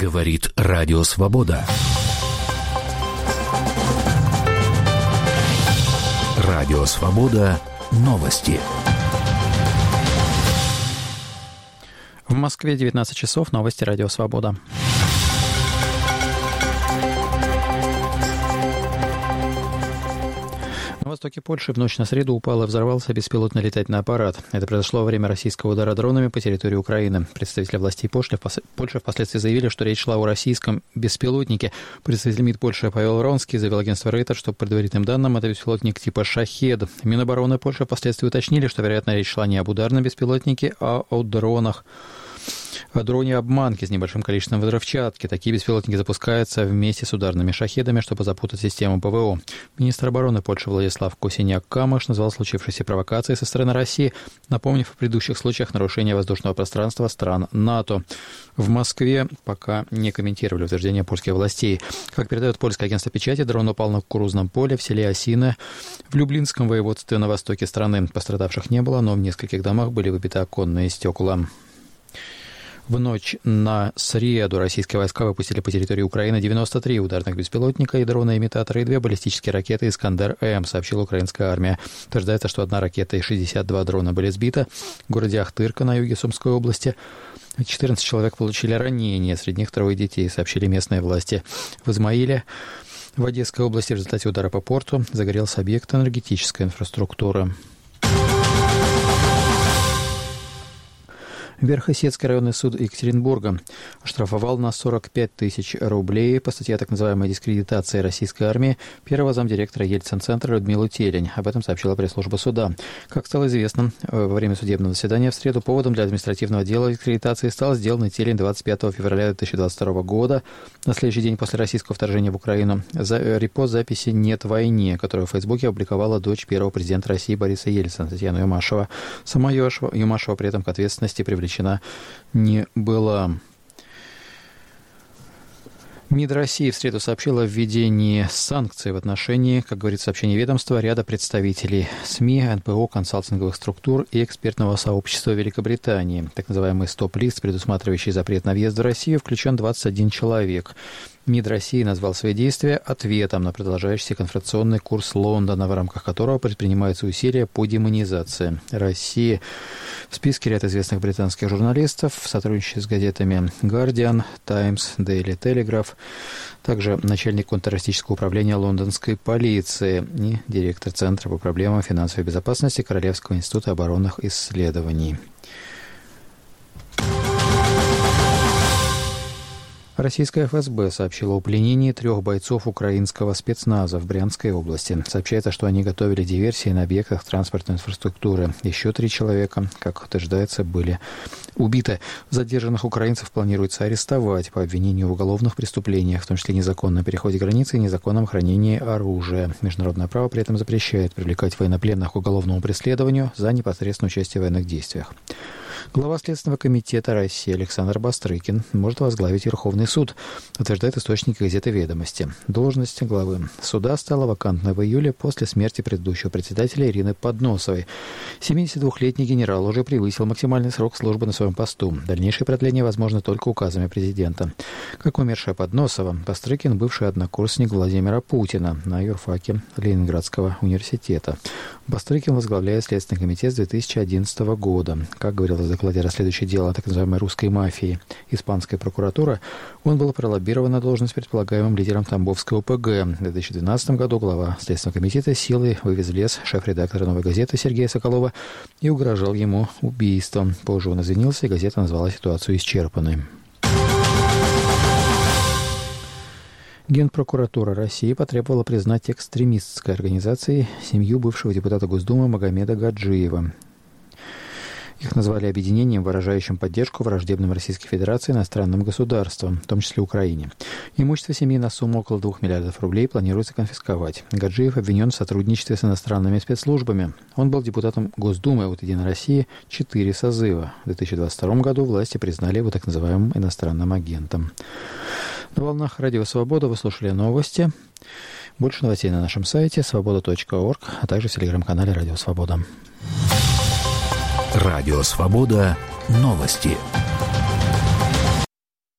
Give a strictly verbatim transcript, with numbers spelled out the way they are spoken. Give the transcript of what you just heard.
Говорит Радио Свобода. Радио Свобода. Новости. В Москве девятнадцать часов. Новости Радио Свобода. На востоке Польши в ночь на среду упал и взорвался беспилотный летательный аппарат. Это произошло во время российского удара дронами по территории Украины. Представители властей Польши, Польши впоследствии заявили, что речь шла о российском беспилотнике. Представитель МИД Польши Павел Вронский заявил агентству Рейтер, что по предварительным данным это беспилотник типа «Шахед». Минобороны Польши впоследствии уточнили, что, вероятно, речь шла не об ударном беспилотнике, а о дронах. О дроне-обманке с небольшим количеством взрывчатки. Такие беспилотники запускаются вместе с ударными шахедами, чтобы запутать систему ПВО. Министр обороны Польши Владислав Косиняк-Камыш назвал случившиеся провокацией со стороны России, напомнив о предыдущих случаях нарушения воздушного пространства стран НАТО. В Москве пока не комментировали утверждения польских властей. Как передает польское агентство печати, дрон упал на кукурузном поле в селе Осиное в Люблинском воеводстве на востоке страны. Пострадавших не было, но в нескольких домах были выбиты оконные стекла. В ночь на среду российские войска выпустили по территории Украины девяносто три ударных беспилотника и дрона-имитатора и две баллистические ракеты «Искандер-М», сообщила украинская армия. Утверждается, что одна ракета и шестьдесят два дрона были сбиты в городе Ахтырка на юге Сумской области. четырнадцать человек получили ранения, среди них трое детей, сообщили местные власти. В Измаиле, в Одесской области, в результате удара по порту загорелся объект энергетической инфраструктуры. Верхосецкий районный суд Екатеринбурга оштрафовал на сорок пять тысяч рублей по статье так называемой дискредитации российской армии первого замдиректора Ельцин-центра Людмилу Телень. Об этом сообщила пресс-служба суда. Как стало известно, во время судебного заседания в среду поводом для административного дела дискредитации стал сделан Телень двадцать пятого февраля две тысячи двадцать второго года, на следующий день после российского вторжения в Украину, за репост записи «Нет войне», которую в Фейсбуке опубликовала дочь первого президента России Бориса Ельцина, Татьяна Юмашева. Сама Юмашева при этом к ответственности привлечена не была. МИД России в среду сообщила о введении санкций в отношении, как говорит сообщение ведомства, ряда представителей СМИ, эн пэ о, консалтинговых структур и экспертного сообщества Великобритании. Так называемый стоп-лист, предусматривающий запрет на въезд в Россию, включен двадцать один человек. МИД России назвал свои действия ответом на продолжающийся конфронтационный курс Лондона, в рамках которого предпринимаются усилия по демонизации России. В списке ряд известных британских журналистов, в сотрудничестве с газетами «Гардиан», «Таймс», «Дейли Телеграф», также начальник контртеррористического управления лондонской полиции и директор Центра по проблемам финансовой безопасности Королевского института оборонных исследований. Российская эф эс бэ сообщила о пленении трех бойцов украинского спецназа в Брянской области. Сообщается, что они готовили диверсии на объектах транспортной инфраструктуры. Еще три человека, как утверждается, были убиты. Задержанных украинцев планируется арестовать по обвинению в уголовных преступлениях, в том числе незаконном переходе границы и незаконном хранении оружия. Международное право при этом запрещает привлекать военнопленных к уголовному преследованию за непосредственное участие в военных действиях. Глава Следственного комитета России Александр Бастрыкин может возглавить Верховный суд, утверждает источник газеты «Ведомости». Должность главы суда стала вакантной в июле после смерти предыдущего председателя Ирины Подносовой. семидесятидвухлетний генерал уже превысил максимальный срок службы на своем посту. Дальнейшее продление возможно только указами президента. Как умершая Подносова, Бастрыкин – бывший однокурсник Владимира Путина на юрфаке Ленинградского университета. Бастрыкин возглавляет Следственный комитет с две тысячи одиннадцатого года. Как говорилось в докладе расследующего дела о так называемой русской мафии испанской прокуратуры, он был пролоббирован на должность предполагаемым лидером Тамбовской о пэ гэ. В две тысячи двенадцатом году глава Следственного комитета силой вывез в лес шеф-редактора «Новой газеты» Сергея Соколова и угрожал ему убийством. Позже он извинился, и газета назвала ситуацию исчерпанной. Генпрокуратура России потребовала признать экстремистской организацией семью бывшего депутата Госдумы Магомеда Гаджиева. Их назвали объединением, выражающим поддержку враждебным Российской Федерации иностранным государствам, в том числе Украине. Имущество семьи на сумму около двух миллиардов рублей планируется конфисковать. Гаджиев обвинен в сотрудничестве с иностранными спецслужбами. Он был депутатом Госдумы от «Единой России» четыре созыва. В две тысячи двадцать втором году власти признали его так называемым иностранным агентом. На волнах Радио Свобода вы слушали новости. Больше новостей на нашем сайте свобода точка орг, а также в телеграм-канале Радио Свобода. Радио Свобода. Новости.